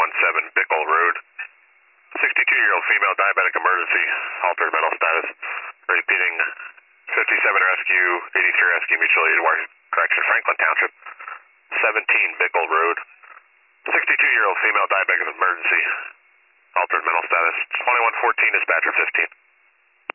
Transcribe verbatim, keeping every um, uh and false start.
one seven Bickle Road. sixty-two-year-old female diabetic emergency, altered mental status. Repeating, fifty-seven rescue, eighty-three rescue, mutual aid, Washington Correction, Franklin Township. seventeen Bickle Road. sixty-two-year-old female diabetic emergency, altered mental status. twenty-one fourteen, dispatcher fifteen.